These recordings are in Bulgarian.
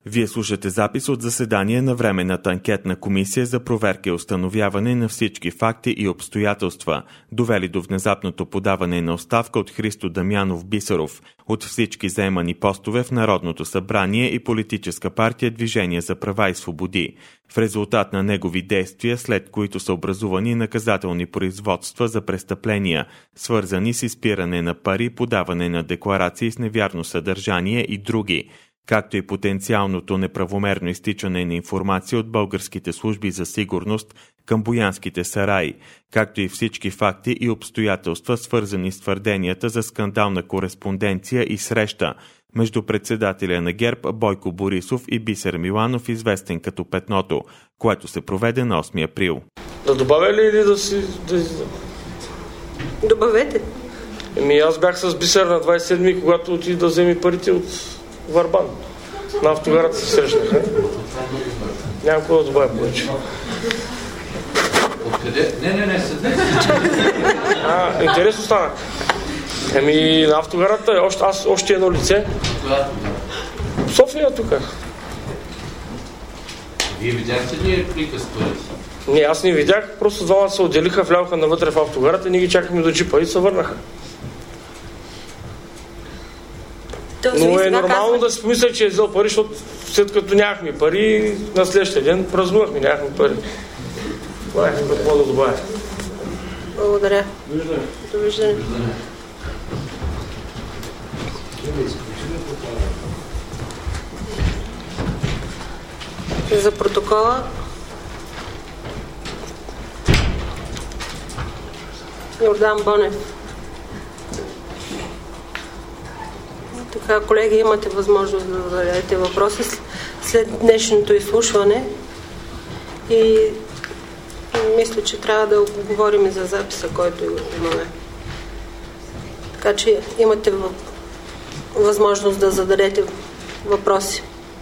Вие слушате запис от заседание на Временната анкетна комисия за проверка и установяване на всички факти и обстоятелства, довели до внезапното подаване на оставка от Христо Дамянов Бисеров от всички заемани постове в Народното събрание и политическа партия Движение за права и свободи. В резултат на негови действия, след които са образувани наказателни производства за престъпления, свързани с изпиране на пари, подаване на декларации с невярно съдържание и други, както и потенциалното неправомерно изтичане на информация от българските служби за сигурност към боянските сараи, както и всички факти и обстоятелства, свързани с твърденията за скандална кореспонденция и среща между председателя на ГЕРБ Бойко Борисов и Бисер Миланов, известен като Петното, което се проведе на 8 април. Да добавя ли или да си... Добавете. Аз бях с Бисер на 27-ми, когато отиде да вземи парите от Варбан. На автогарата се срещнаха. Няма какво да добавя повече. Откъде? Не, седне. Интересно стана. На автогарата е още едно лице. София тук. Вие видяхте ли приказ парите? Не, аз не видях. Просто двамата се отделиха, вляваха навътре в автогарата и ние ги чакахме до джипа и се върнаха. Но е нормално да си помисля, че е взел пари, защото след като нямахме пари, на следващия ден празнувахме, нямахме пари. Това е какво да добавя. Благодаря. Довиждане. За протокола Йордан Бонев. Така, колеги, имате възможност да зададете въпроси след днешното изслушване и мисля, че трябва да говорим и за записа, който имаме. Така че имате възможност да зададете въпроси.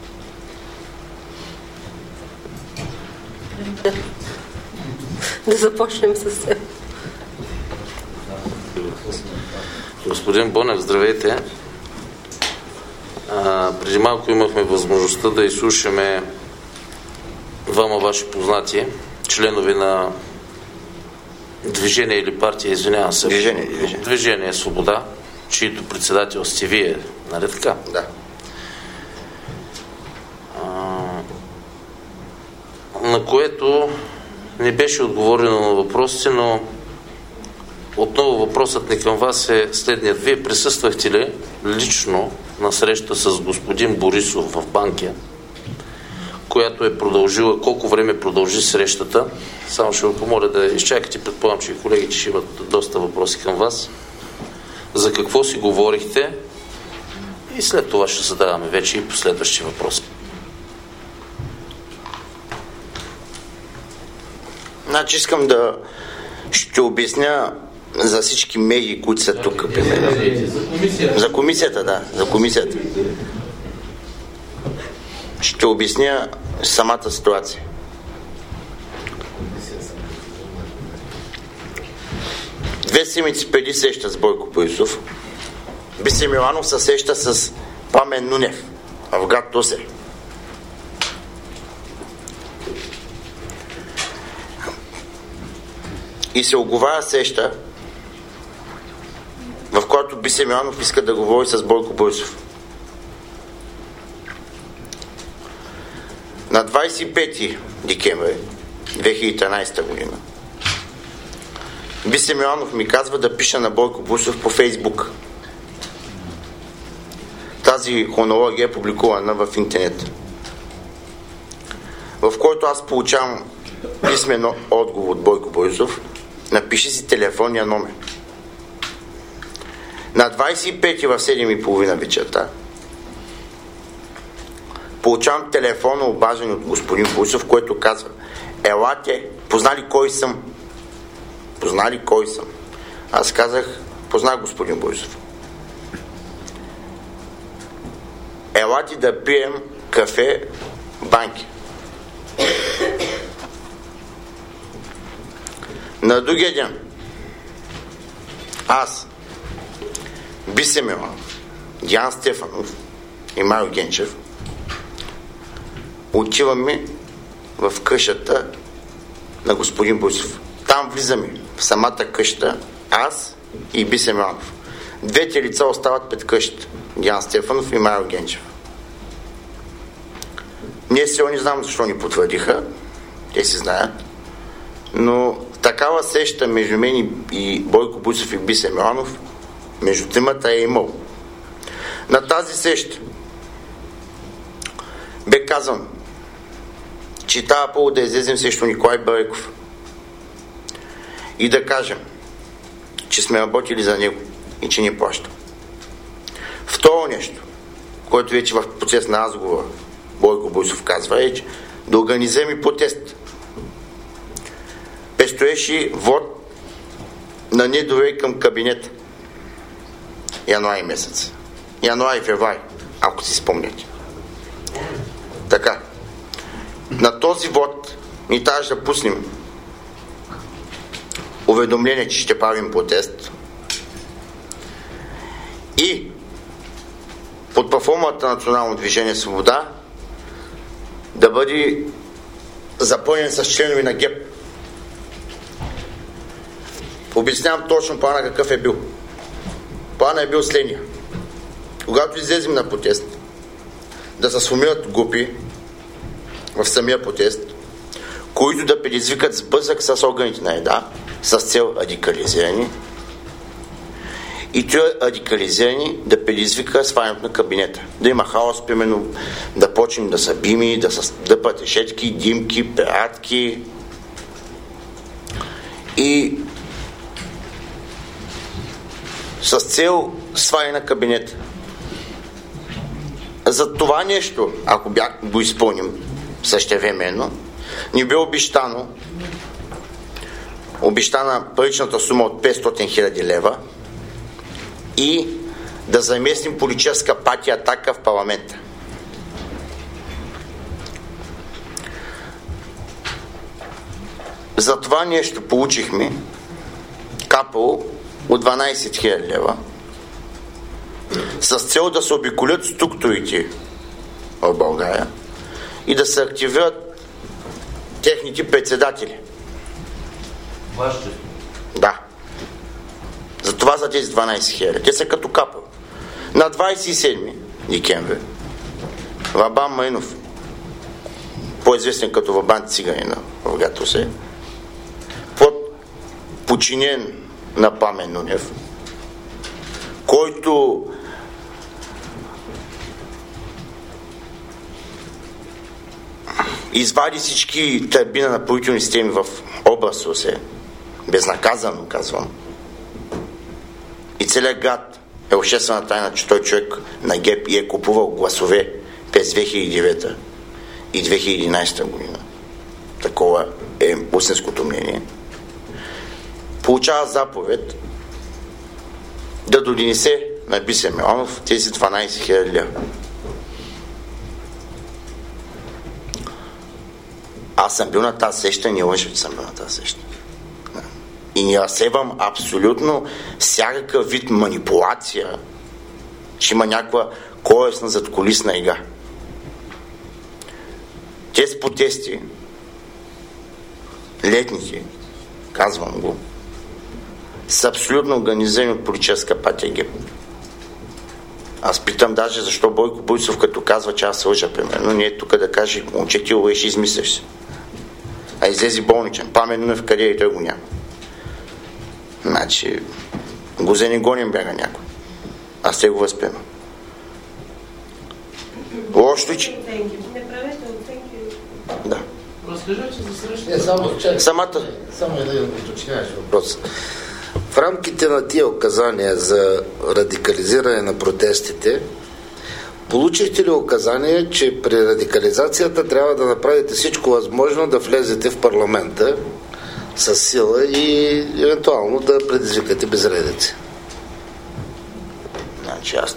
Да започнем с теб. Господин Бонев, здравейте. Преди малко имахме възможността да изслушаме двама ваши познати, членове на Движение или партия, извинявам се. Движение Свобода, чието председател сте вие, нали така? Да. На което не беше отговорено на въпросите, но отново въпросът ни към вас е следният. Вие присъствахте ли лично на среща с господин Борисов в Банкя, която е продължила, колко време продължи срещата? Само ще ви помоля да изчакате, предполагам, че колегите ще имат доста въпроси към вас. За какво си говорихте? И след това ще задаваме вече и последващи въпроси. Значи искам да ще обясня за всички медии, които са тук. За комисията, да. За комисията. Ще обясня самата ситуация. Две седмици преди среща с Бойко Борисов, Бисер Миланов се среща с Пламен Нунев в град Русе. И се оговаря среща, в която Бисер Миланов иска да говори с Бойко Борисов. На 25 декември 2013 година Бисер Миланов ми казва да пиша на Бойко Борисов по Фейсбук. Тази хронология е публикувана в интернет, в който аз получавам писмен отговор от Бойко Борисов: напиши си телефонния номер. На 25 в 7:30 вечерта получавам телефонно обаждане от господин Борисов, който казва: елате, познали кой съм? Познали кой съм? Аз казах: познах господин Борисов. Елате да пием кафе в Банкя. На другия ден аз, Бисер Миланов, Диан Стефанов и Марио Генчев отиваме в къщата на господин Бойсов. Там влизаме в самата къща, аз и Би Семенов. Двете лица остават пред къщата. Диан Стефанов и Майо Генчев. Ние сега не знам защо ни потвърдиха. Те си знаят. Но такава среща между мен и Бойко Бойсов и Би Семенов, между тримата е имало. На тази среща бе казано, че трябва първо да излезем срещу Николай Бареков и да кажем, че сме работили за него и че ни плаща. Второ нещо, което вече в процес на разговора Бойко Бойсов казва, е, че да организираме протест. Предстоеше вод на недоверие към кабинета. Януари месец. Януари-февруари, ако си спомняте. Така. На този вод ни трябваше да пуснем уведомление, че ще правим протест и под платформата на Национално движение Свобода да бъде запълнен с членове на ГЕП. Обяснявам точно плана какъв е бил. Планът е бил следния. Когато излезем на протест, да се сформират групи в самия протест, които да предизвикат сблъсък с органите на ЕДА с цел радикализирани и това радикализирани да предизвика свалянето на кабинета. Да има хаос, примерно, да почнем да са бими, да са дъпат решетки, димки, ператки и с цел сваляне на кабинета. За това нещо, ако го изпълним същевременно, ни бе обещана паричната сума от 500 000 лева и да заместим политическа партия „Атака“ в парламента. За това нещо получихме капало от 12 000 лева с цел да се обиколят структурите в България и да се активират техните председатели. Вашите? Да. Затова за тези 12 000. Те са като капа. На 27 декември Вабан Майнов, по-известен като Вабан Циганина в Гатосе, подчинен на Пламен Нунев, който извади всички турбини на напоителни системи в област Русе, безнаказано казвам, и целият град е обществена тайна, че той човек на ГЕП и е купувал гласове през 2009 и 2011 година. Такова е истинското мнение. Получава заповед да донесе на Би Семенов тези 12 000 лева. Аз съм бил на тази среща, не лъжа, че съм бил на тази среща. И не разсевам абсолютно всякакъв вид манипулация, че има някаква колесна задкулисна игра. Тези протести, летните, казвам го, са абсолютно организирани от политическа партия ГЕП. Аз питам даже защо Бойко Бойсов, като казва, че аз лъжа, примерно, не е тук да каже, момче, ти лъжеш и измисляш се. А излезе болничен. Пламен Нунев къде и той го няма. Значи, го за не гоним бяга някой. Аз те го възприемам. Лошото, че... Не правете оценки. Да. Разкажете за среща. Само един уточняваш въпрос. В рамките на тия указания за радикализиране на протестите, получихте ли указание, че при радикализацията трябва да направите всичко възможно да влезете в парламента с сила и евентуално да предизвикате безредици? Значи аз...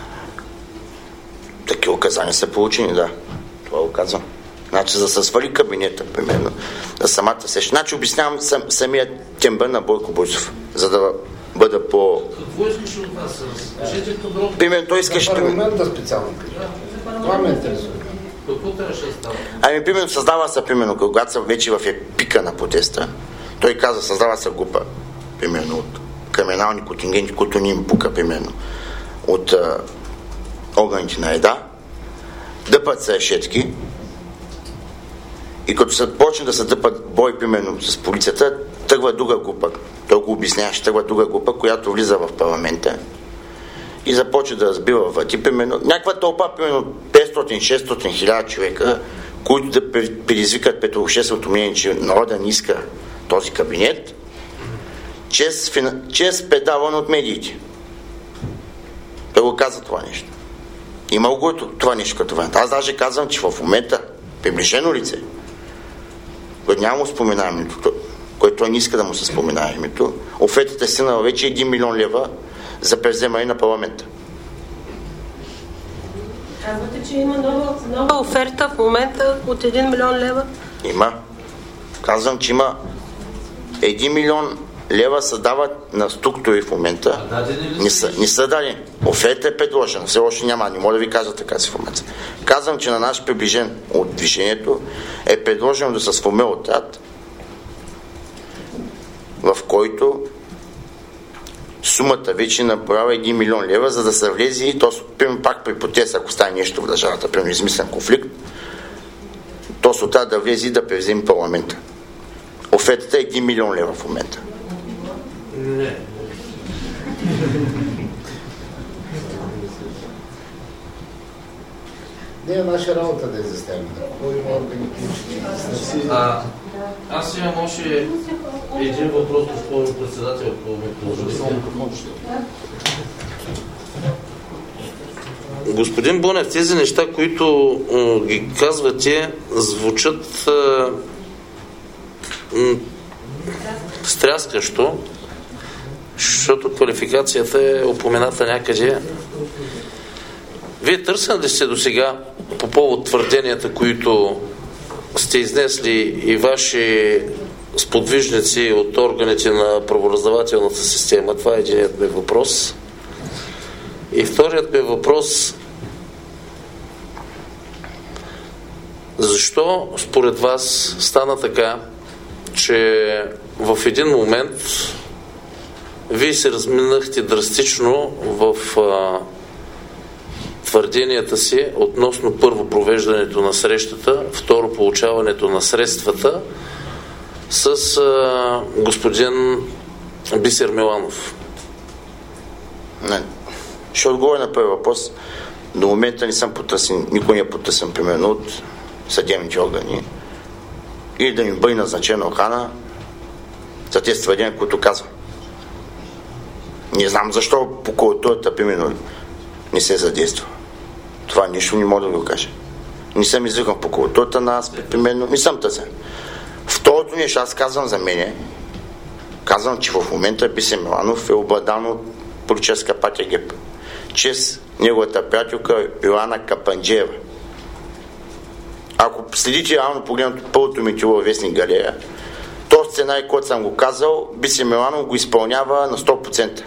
Такива указания са получени, да. Това го казвам. Значи, за да се свали кабинета, примерно, за самата среща. Значи, обяснявам самия тембър на Бойко Бойсов, за да бъда по... Какво искаш от нас? Разкажете подробно. Примерно, той искаш... За парламента специално. Това ме интересува. Какво трябваше да става? Ами, примерно, създава се, примерно, когато са вече в епика на протеста, той каза, създава се група, примерно, от криминални контингенти, които ни им пука, примерно, от органите на ЕДА, дъпат се решетки и като се почне да се дъпат бой, примерно, с полицията, тръгва друга група, той го обясняваше, тръгва друга група, която влиза в парламента и започва да разбива врати, примерно, някаква тълпа, примерно 500-600 хиляди човека, които да предизвикат пред общественото мнение, че народа не иска този кабинет, чрез предаване от медиите. Той го каза това нещо. Има го това нещо като вариант. Аз даже казвам, че в момента приближено лице, което няма му спомена името, който той не иска да му се спомена името, офертата е стигнала вече 1 милион лева за превземане на парламента. Казвате, че има нова оферта в момента от 1 милион лева? Има. Казвам, че има 1 милион лева се дават на структури в момента. Не са дадени. Оферта е предложена. Все още няма. Не мога да ви кажа така с информация. Казвам, че на наш приближен от движението е предложено да се сформира отряд, в който сумата вече набрава 1 милион лева, за да се влезе и то пак при протест, ако стане нещо в държавата, примерно измислен конфликт, то се трябва да влезе и да превземе парламента. Офертата е 1 милион лева в момента. Не. Не е наша работа да я заставим. Кой има организации? Аз имам още един въпрос, госпожо председател, ако ми позволите. Господин Бонев, тези неща, които ги казвате, звучат стряскащо, защото квалификацията е упомената някъде. Вие търсен ли сте досега по повод твърденията, които сте изнесли и ваши сподвижници от органите на правораздавателната система? Това е единият ми въпрос. И вторият ми въпрос: защо според вас стана така, че в един момент вие се разминахте драстично в твърденията си относно първо провеждането на срещата, второ получаването на средствата с господин Бисер Миланов? Не. Ще отговоря на първи въпрос. До момента не съм потърсен, никой не е потърсен, примерно, от съдебните органи или да ми бъде назначена охрана за тези твърдения, които казвам. Не знам защо прокуратурата, примерно, не се задейства. Това нищо не мога да го кажа. Не съм извикан в прокуратурата на аз, примерно, не съм търсен. Второто нещо, аз казвам за мене, казвам, че в момента Бисер Миланов е обладан от политическа партия ГЕРБ, чрез неговата приятелка Йоана Капанджиева. Ако следите реално погледнато пълното ми тило във вестник Галерия, този сценарий, който съм го казал, Бисер Миланов го изпълнява на 100%.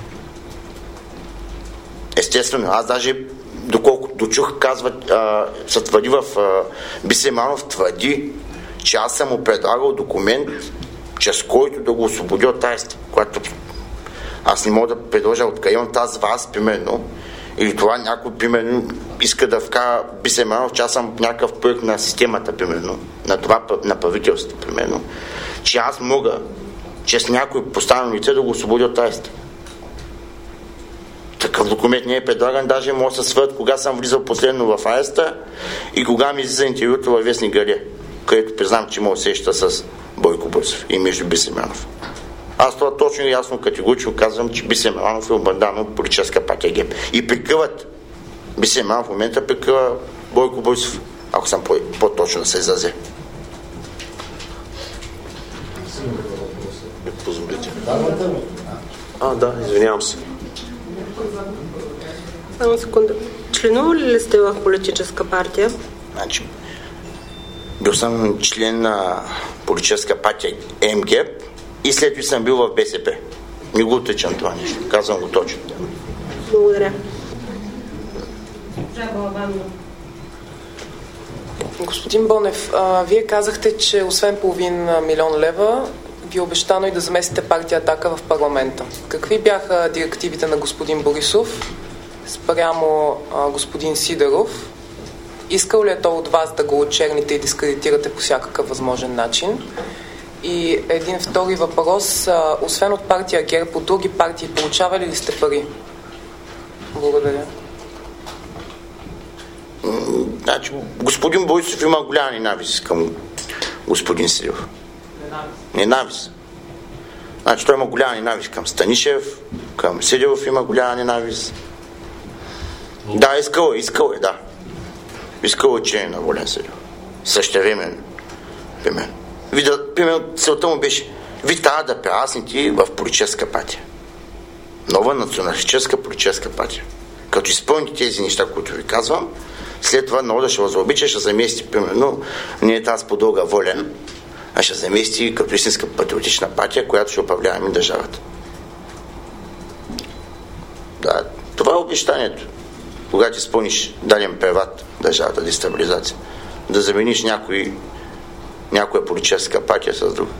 Естествено, аз даже доколкото дочух, казват, се твърди в Бисер Миланов твърди, че аз съм му предлагал документ, чрез който да го освободи от ареста, което аз не мога да предложа откъде имам тази вас, примерно, или това някой, примерно, иска да вкара Бисер Миланов, че аз съм някакъв проект на системата, примерно, на това, на правителството, примерно, че аз мога, чрез някой поставено лице да го освободи от ареста. Такъв документ не е предлаган, даже може да се свърт кога съм влизал последно в ареста и кога ми излиза интервюто във вестник Галерия, където признам, че мога да среща с Бойко Борисов и между Бисер Миланов. Аз това точно и ясно категорично казвам, че Бисер Миланов е обладан от политическа партия ГЕРБ. И прикриват Бисер Миланов в момента прикрива Бойко Борисов, ако съм по-точно да се изразе. Позволите. Да, извинявам се. Само секунда. Членували ли сте в политическа партия? Значи, бил съм член на политическа партия МГЕП и след това съм бил в БСП. Не го отричам това нещо. Казвам го точно. Благодаря. Господин Бонев, вие казахте, че освен половин милион лева ви е обещано и да заместите партия Атака в парламента. Какви бяха директивите на господин Борисов спрямо господин Сидеров? Искал ли е то от вас да го очерните и дискредитирате по всякакъв възможен начин? И един втори въпрос. Освен от партия ГЕРБ, от други партии получавали ли сте пари? Благодаря. Значи, господин Борисов има голяма ненавист към господин Сидеров. Ненавист. Значи той има голяма ненавист към Станишев, към Сидеров има голяма ненавист. Да, искал е, да. Искал е, че е на Волен Сидеров. Същевременно. Примерно, целта му беше: ви трябва да прерасните в политическа партия. Нова националистическа политическа партия. Като изпълните тези неща, които ви казвам, след това много да ще възобича, ще замести, примерно, не е тази по-дълга Волен, а ще замести като истинска патриотична партия, която ще управлява и държавата. Да, това е обещанието. Когато изпълниш даден преврат държавата, дестабилизация, да замениш някоя политическа партия с друга.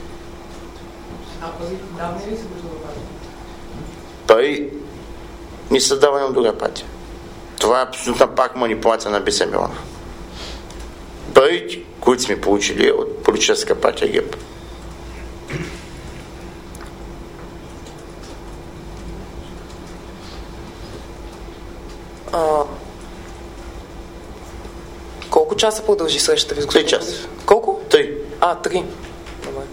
Пари ни създаване от друга партия. Това е абсолютно пак манипулация на Бисер Миланов. Парите, които сме получили от политическа партия ГЕРБ. Колко часа продължи срещата ви с господин? 3 часа. Колко? 3. 3. Добре.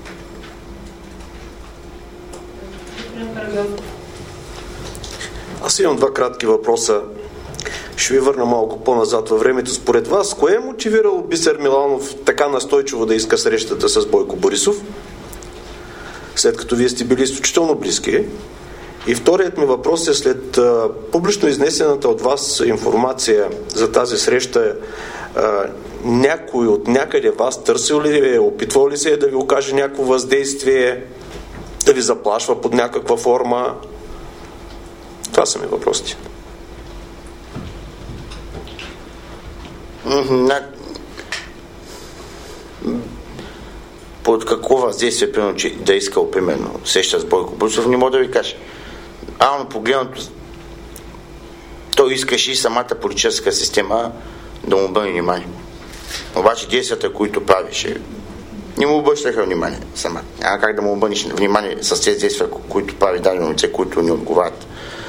Аз имам 2 кратки въпроса. Ще ви върна малко по-назад във времето. Според вас, кое е мотивирало Бисер Миланов така настойчиво да иска срещата с Бойко Борисов, след като вие сте били изключително близки? И вторият ми въпрос е: след публично изнесената от вас информация за тази среща, някой от някъде вас търсил ли е, опитвал ли се да ви окаже някакво въздействие, да ви заплашва под някаква форма? Това са ми въпросите. Под какво въздействие, примерно, че да искал, примерно, среща с Бойко Борисов, не мога да ви кажа. Ално погледнато, той искаше и самата политическа система да му обърне внимание. Обаче действията, които правеше, не му обръщаха внимание самата. Няма как да му обърнеш внимание с тези действия, които прави дадено лице, които не отговарят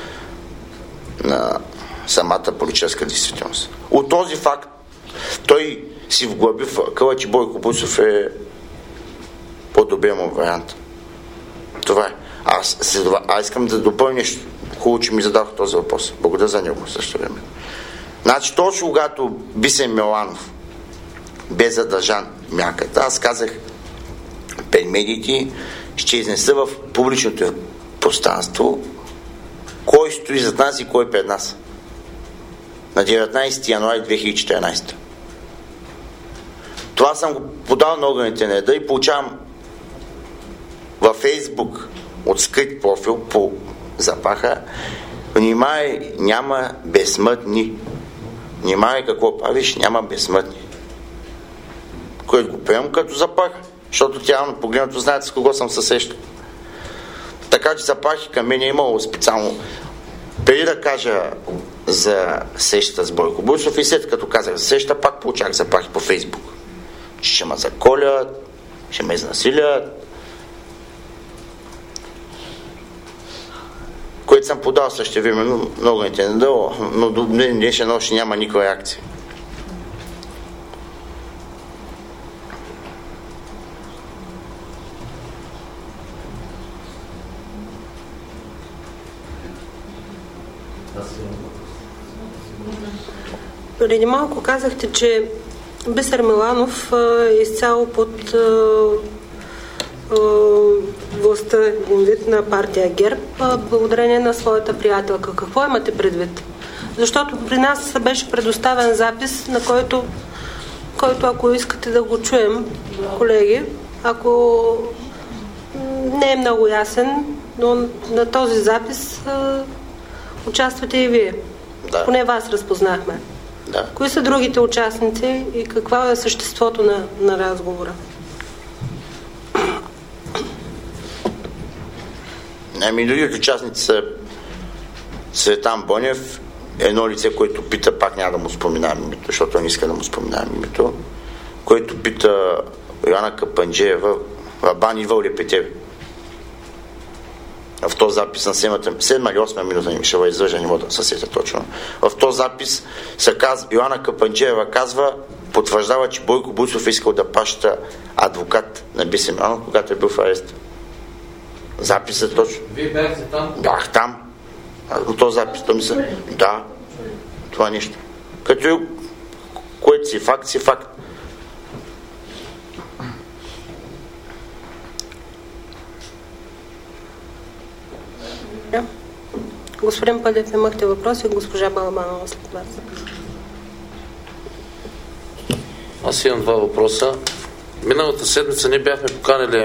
на самата политическа действителност. От този факт той си вглъби в къла, че Бойко Борисов е по-добрия му вариант. Това е. Аз искам да допълня нещо. Хубаво, че ми зададох този въпрос. Благодаря за него също време. Значи, точно когато Бисер Миланов бе задържан мярката, аз казах пред медиите, ще изнеса в публичното пространство кой стои зад нас и кой е пред нас. На 19 януари 2014. Това съм го подал на органите на реда и получавам във Фейсбук от скрит профил по заплаха: внимай, няма безсмъртни. Внимай какво правиш, няма безсмъртни. Което го приемам като заплаха, защото тя погледнато знаете с кого съм се срещал. Така че заплахи към мен е имало специално. Преди да кажа за срещата с Бойко Борисов и след като казах за среща, пак получах заплахи по Фейсбук. Че ще ме заколят, ще ме изнасилят. Което съм подал също време, много не те надълго, но до днешна нощ няма никаква реакция. Преди малко казахте, че Бисер Миланов е изцяло под властта вид на партия ГЕРБ, благодарение на своята приятелка. Какво имате предвид? Защото при нас беше предоставен запис, на който ако искате да го чуем, колеги, ако не е много ясен, но на този запис участвате и вие. Да. Поне вас разпознахме. Да. Кои са другите участници и какво е съществото на разговора? Другите участници са Цветан Бонев, едно лице, което пита, пак няма да му споменавам името, защото не иска да му споменавам името, който пита Йоанна Капанджеева, Вабан идвал ли Петев? В този запис на 7 или 8 минута, не ще го излъжа, не мога да се сетя точно. В този запис Йоанна Капанджеева казва, потвърждава, че Бойко Борисов е искал да паща адвокат на Биси Миланов, когато е бил в арест. Записът точно. Вие бяхте там? Бях там. От този запис. Да. Това нещо. Като което си факт, си факт. Господин Пъдев, имахте въпроси, госпожа Балабанова след вас. Аз имам два въпроса. Миналата седмица ние бяхме поканили,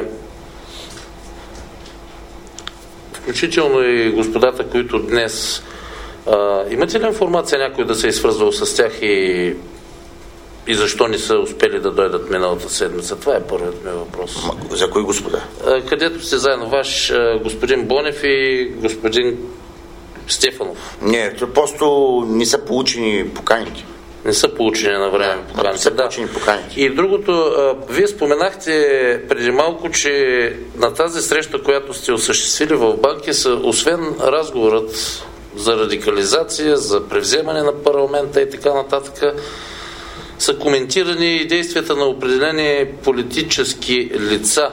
включително и господата, които днес... имате ли информация някой да се е свързвал с тях и защо не са успели да дойдат миналата седмица? Това е първият ми въпрос. За кои господа? Където сте заедно, ваш господин Бонев и господин Стефанов. Не, просто не са получени поканите. Не са получени на време поканите. Не са получени поканите. И другото, вие споменахте преди малко, че на тази среща, която сте осъществили в Банки, освен разговорът за радикализация, за превземане на парламента и така нататък, са коментирани и действията на определени политически лица.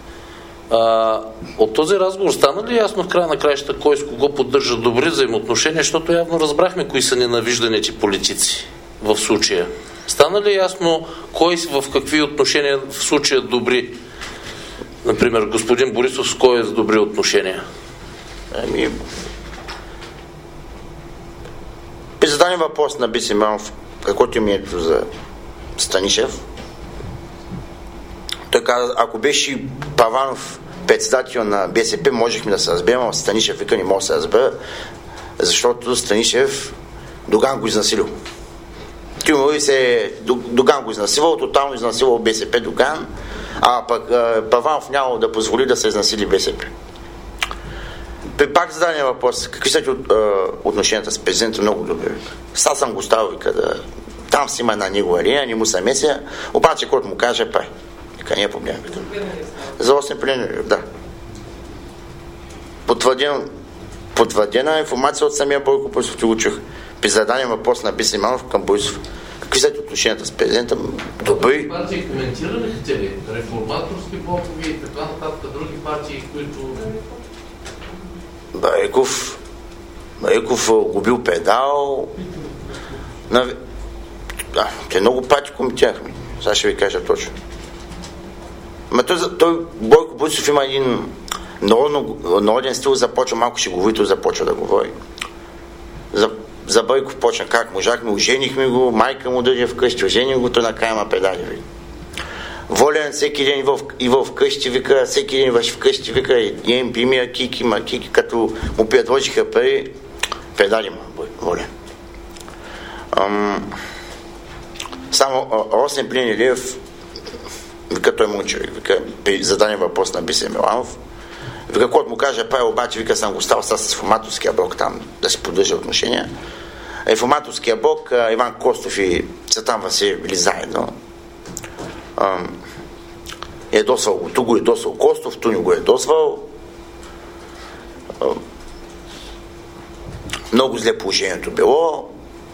От този разговор стана ли ясно в края на краищата кой с кого поддържа добри взаимоотношения, защото явно разбрахме кои са ненавижданите политици в случая. Стана ли ясно кой в какви отношения в случая добри? Например, господин Борисов с кой е с добри отношения? При зададен въпрос на Биси Миланов, каквото е мнението за Станишев, той каза, ако беше Паванов председател на БСП, можехме да се разберем, а Станишев вика, не мога да се разбера, защото Станишев Доган го изнасилил. Доган го изнасилил, тотално изнасилил БСП Доган, а пък Паванов нямало да позволи да се изнасили БСП. При пак зададен въпрос, какви са отношенията с президента, много добре. Сега съм го ставил, там си има една негова линия, не му се меся, обаче който му каже, пай. Нека не е проблем. За 8 пленери, да. Потвърдена информация от самия Бойко Борисов, ти го чух. При зададен въпрос на Биси Миланов към Борисов. Какви са отношенията с президента? Добри. Партии коментирахте ли? Реформаторски блокови и така нататък, други партии, които... Байков губил педал. Те много пати коментирахме. Сега ще ви кажа точно. Той Бойко Борисов има един народен стил, започва малко шеговито, започва да говори. За Бойков почна как можахме, оженихме го, майка му дойде вкъщи, ожених го, той накрая ма педали. Волен всеки ден и вкъщи вика, всеки ден идваш вкъщи вика, и пимия кики, като му предложиха пари, педали му, Волен. Само Росен Плинилиев, вика, той мълчи, вика, при зададен въпрос на Биси Миланов, вика, който му каже, обаче, вика, съм го стал с Форматорския блок там, да си поддържа отношения. Форматорския блок, Иван Костов и Цветан Василев били заедно. Едосвал го, ту го едосвал Костов, ту не го едосвал. Много зле положението било.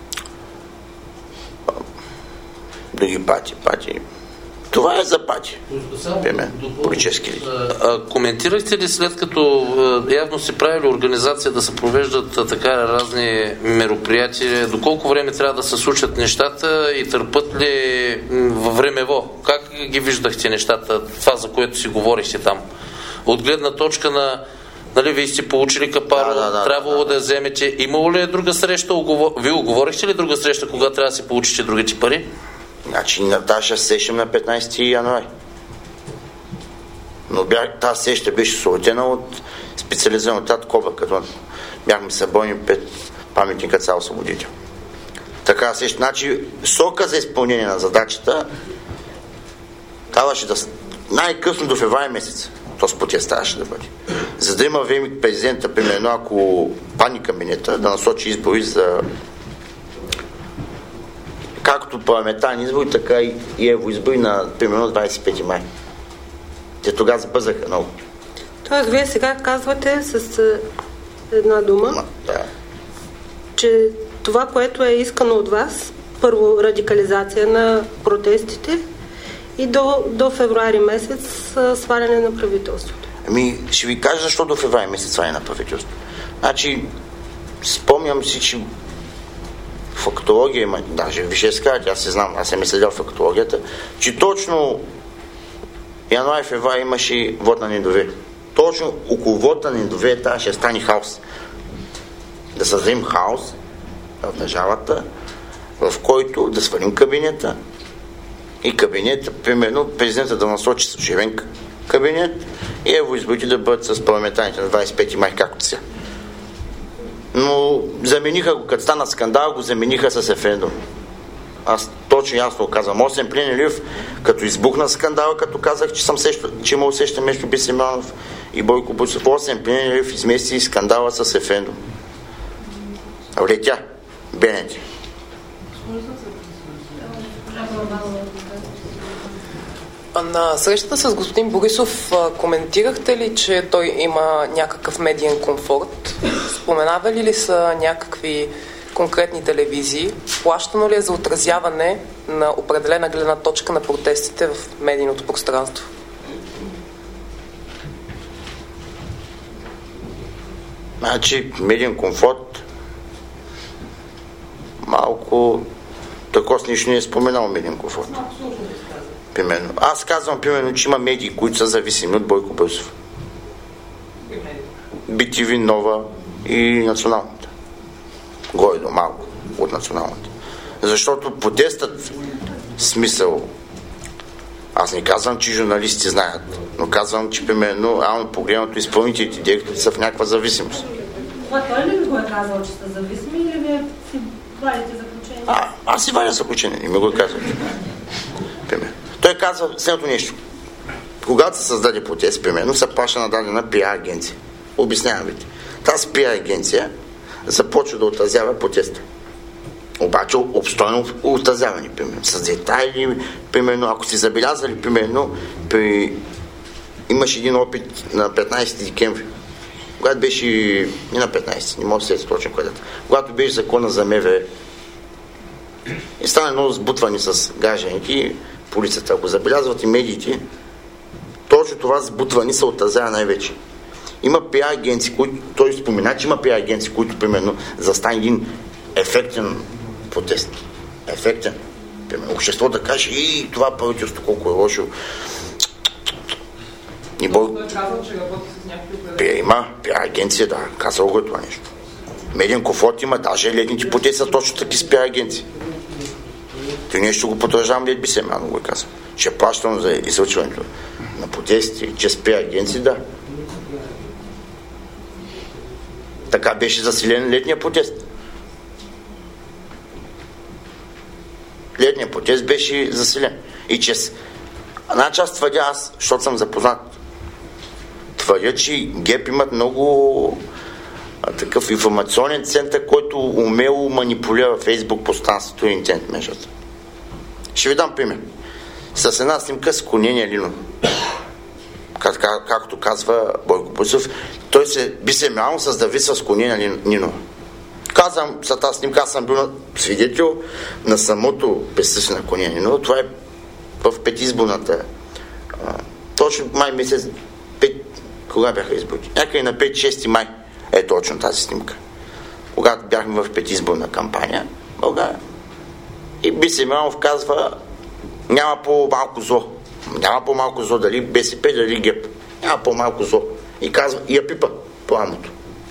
Други пати. Това е за пати. Политически ли. Коментирахте ли след като явно се правили организация да се провеждат така разни мероприятия, доколко време трябва да се случат нещата и търпат ли във времево? Как ги виждахте нещата, това за което си говорихте там? От гледна точка на вие сте получили капаро, трябвало да вземете. Имало ли е друга среща? Вие оговорихте ли друга среща, кога трябва да си получите другите пари? Значи Наташа сещам на 15 януари. Но тази сеща беше съответена от специализиран отряд Кобра, като бяхме съборни пред паметника Цар Освободител. Така се, значи срока за изпълнение на задачата трябваше да най-късно до февруари месец. То с протест трябваше да бъде. За да има време президента, примерно, ако падне кабинета, да насочи избори за както парламентарни избори, така и евроизбори на примерно 25 май. Те тогава забързаха много. Тоест, вие сега казвате с една дума, че това, което е искано от вас, първо радикализация на протестите и до февруари месец сваляне на правителството. Ами, ще ви кажа защо до февруари месец сваляне на правителството. Значи, спомням си, че фактология има, даже ви ще скажете, аз се знам, аз съм следял фактологията, че точно януари-февруари имаше вод на недоверие. Точно около вод на недоверие тази ще стане хаос. Да създадем хаос в държавата, в който да свалим кабинета и кабинета, примерно президента да насочи служебен кабинет и евроизборите да бъдат с парламентарните на 25 май, както сега. Но замениха го, като стана скандал, го замениха с референдум. Аз точно ясно казвам. Осен Пленелиев, като избухна скандала, като казах, че има усеща между Бисеманов и Бойко Борисов. Осен Пленелиев измести скандала с референдум. Влетя. Бенети. На срещата с господин Борисов коментирахте ли, че той има някакъв медиен комфорт? Споменавали ли са някакви конкретни телевизии? Плащано ли е за отразяване на определена гледна точка на протестите в медийното пространство? Значи, медиен комфорт малко такова нищо не е споменал медиен комфорт. Примерно. Аз казвам, примерно, че има медии, които са зависими от Бойко Борисов. BTV, Нова и националната. Гойдо малко от националната. Защото протестът смисъл. Аз не казвам, че журналисти знаят, но казвам, че примерно, реално погледнато изпълнителите директори са в някаква зависимост. Това той ли ви го е казал, че са зависими или вие си вадите заключение? Аз си вадя заключение, не ми го казвам. Примерно. Той казва следното нещо. Когато се създаде протест, примерно, се плаща на дадена пиар агенция. Обяснявам ви. Тази пиар агенция започва да отразява протеста. Обаче обстойно отразяване, примерно. С детайли, примерно, ако сте забелязали, примерно, имаше един опит на 15 декември. Когато беше, не на 15, не мога да се точно кой дата. Когато беше закона за МВР и стана много сбутвани с гражданите, полицията, ако забелязват и медиите, точно това сбутване се отразява най-вече. Има пиар агенции, които, той спомена, че има пиар агенции, които, примерно, застане един ефектен протест. Ефектен. Примерно, общество да каже, и това правителство колко е лошо. И има пиар агенция, да, казал го е това нещо. Медиен комфорт има, даже летните протести са точно таки с пиар агенции. Той нещо го потвърждавам, лет би се мано го казвам. Ще плащам за излъчването на протести, че с пиар агенции, да. Така беше засилен летния протест. Летният протест беше засилен. И че значи аз твърдя, защото съм запознат, твърдя, че ГЕП имат много такъв информационен център, който умело манипулира Фейсбук пространството и интернет мрежата. Ще ви дам пример. С една снимка с Корнелия Нинова. Както казва Бойко Борисов, той би се мяло с Давид с Корнелия Нинова. Казвам, за тази снимка аз съм бил свидетел на самото присъствие на Корнелия Нинова. Това е в предизборната. Точно май месец, кога бяха изборите? Някъде на 5-6 май е точно тази снимка. Когато бяхме в предизборна кампания в България. И Биси Миланов казва, няма по-малко зло. Няма по-малко зло, дали БСП, дали ГЕП. Няма по-малко зло. И казва, и я пипа по амото.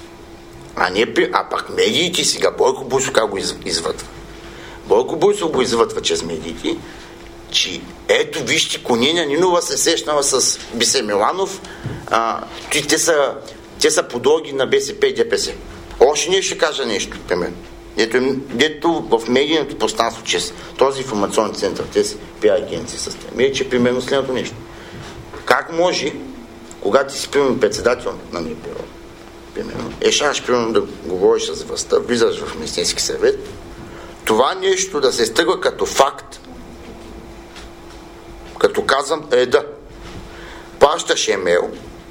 А пак медиите сега, Бойко Борисов как го извътва? Бойко Борисов го извътва чрез медиите, че ето вижте, Корнелия Нинова се сещнала с Бисе Миланов, те са подруги на БСП и ДПС. Още не ще кажа нещо, примерно. Дето в медийното пространство, че този информационен център, тези пиар агенции са стремили, че примерно следното нещо. Как може, когато си примерно председател на НПО, примерно, решаваш примерно да говориш с властта, влизаш в Министерски съвет, това нещо да се изтъгва като факт, като казвам реда. Пращаш емейл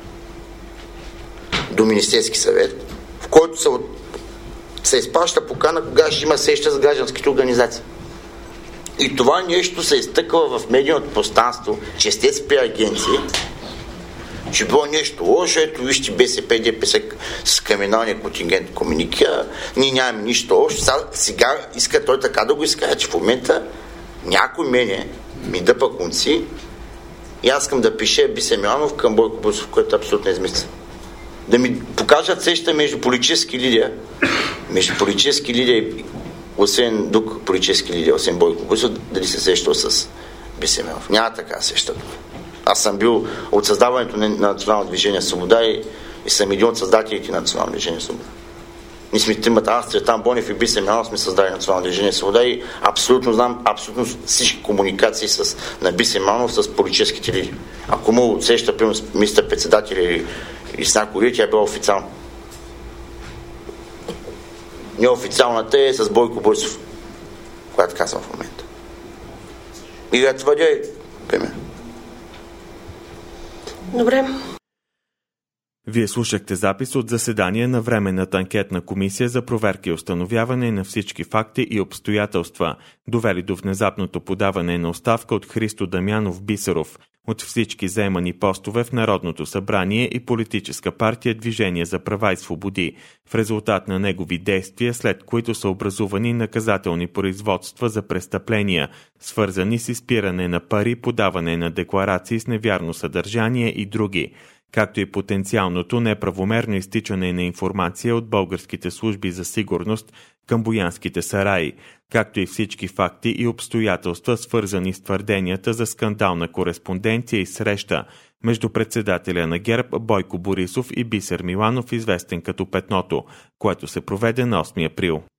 до Министерски съвет, в който се изпраща покана, кога ще има среща с гражданските организации. И това нещо се изтъква в медийното пространство, че сте спи агенции, че било нещо лошо, ето вижте БСП, ДПС с криминалния контингент комуникира, ние нямаме нищо лошо. Сега иска той така да го изкаже, че в момента някой ми дъпа конци и аз искам да пише Бисер Миланов към Бойко Борисов, което е абсолютно измисля. Да ми покажат среща между политически лидери, освен друг политически лидер, освен Бойко Борисов, дали се срещал с Бисер Миланов. Няма така среща. Аз съм бил от създаването на Национално движение Свобода и съм един от създателите на Национално движение Свобода. Ние сме тримата, аз, Цветан Бонев и Бисер Миланов сме създали Национално движение Свобода и абсолютно знам всички комуникации на Бисер Миланов с политическите лидери. Ако му среща, примерно, с министър-председател или с някой, тя е била официална. Неофициалната е с Бойко Борисов, която казвам в момента. И да твърдя и пример. Добре. Вие слушахте запис от заседание на Временната анкетна комисия за проверка и установяване на всички факти и обстоятелства, довели до внезапното подаване на оставка от Христо Дамянов Бисеров от всички заемани постове в Народното събрание и политическа партия Движение за права и свободи, в резултат на негови действия, след които са образувани наказателни производства за престъпления, свързани с изпиране на пари, подаване на декларации с невярно съдържание и други, както и потенциалното неправомерно изтичане на информация от българските служби за сигурност към Боянските сараи, както и всички факти и обстоятелства, свързани с твърденията за скандална кореспонденция и среща между председателя на ГЕРБ Бойко Борисов и Бисер Миланов, известен като Петното, което се проведе на 8 април.